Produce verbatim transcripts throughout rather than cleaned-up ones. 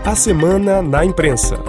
A Semana na Imprensa.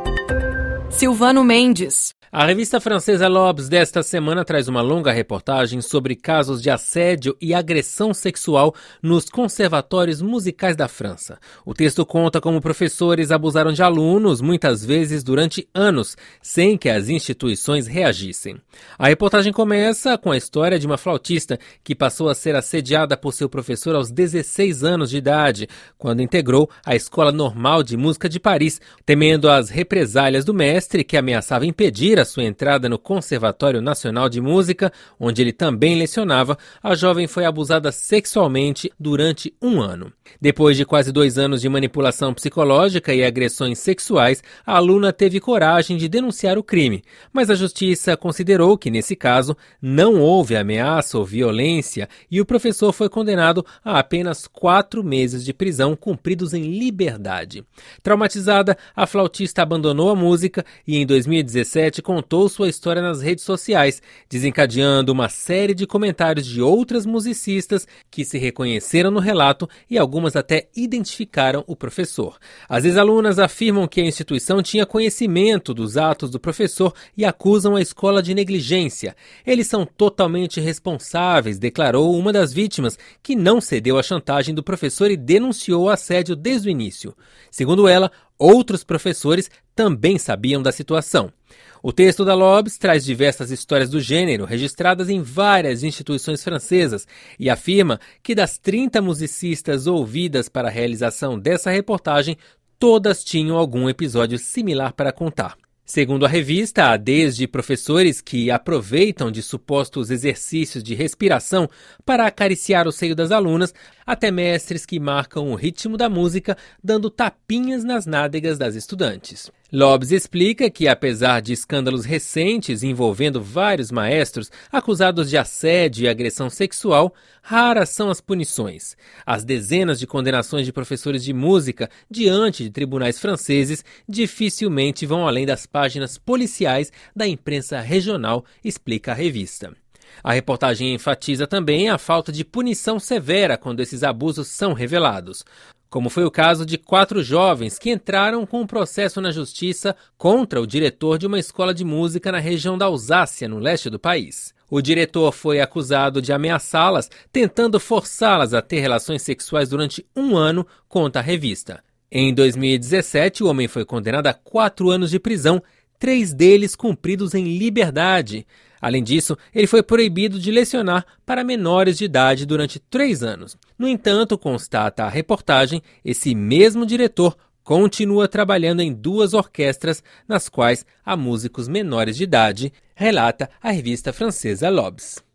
Silvano Mendes. A revista francesa L'Obs desta semana traz uma longa reportagem sobre casos de assédio e agressão sexual nos conservatórios musicais da França. O texto conta como professores abusaram de alunos, muitas vezes durante anos, sem que as instituições reagissem. A reportagem começa com a história de uma flautista que passou a ser assediada por seu professor aos dezesseis anos de idade, quando integrou a Escola Normal de Música de Paris, temendo as represálias do mestre que ameaçava impedir a sua entrada no Conservatório Nacional de Música, onde ele também lecionava. A jovem foi abusada sexualmente durante um ano. Depois de quase dois anos de manipulação psicológica e agressões sexuais, a aluna teve coragem de denunciar o crime, mas a justiça considerou que, nesse caso, não houve ameaça ou violência e o professor foi condenado a apenas quatro meses de prisão cumpridos em liberdade. Traumatizada, a flautista abandonou a música e, em dois mil e dezessete, contou sua história nas redes sociais, desencadeando uma série de comentários de outras musicistas que se reconheceram no relato e algumas até identificaram o professor. As ex-alunas afirmam que a instituição tinha conhecimento dos atos do professor e acusam a escola de negligência. Eles são totalmente responsáveis, declarou uma das vítimas, que não cedeu à chantagem do professor e denunciou o assédio desde o início. Segundo ela, outros professores também sabiam da situação. O texto da L'Obs traz diversas histórias do gênero, registradas em várias instituições francesas, e afirma que das trinta musicistas ouvidas para a realização dessa reportagem, todas tinham algum episódio similar para contar. Segundo a revista, há desde professores que aproveitam de supostos exercícios de respiração para acariciar o seio das alunas, até mestres que marcam o ritmo da música, dando tapinhas nas nádegas das estudantes. L'Obs explica que, apesar de escândalos recentes envolvendo vários maestros acusados de assédio e agressão sexual, raras são as punições. As dezenas de condenações de professores de música diante de tribunais franceses dificilmente vão além das páginas policiais da imprensa regional, explica a revista. A reportagem enfatiza também a falta de punição severa quando esses abusos são revelados, como foi o caso de quatro jovens que entraram com um processo na justiça contra o diretor de uma escola de música na região da Alsácia, no leste do país. O diretor foi acusado de ameaçá-las, tentando forçá-las a ter relações sexuais durante um ano, conta a revista. Em dois mil e dezessete, o homem foi condenado a quatro anos de prisão, três deles cumpridos em liberdade. Além disso, ele foi proibido de lecionar para menores de idade durante três anos. No entanto, constata a reportagem, esse mesmo diretor continua trabalhando em duas orquestras nas quais há músicos menores de idade, relata a revista francesa L'Obs.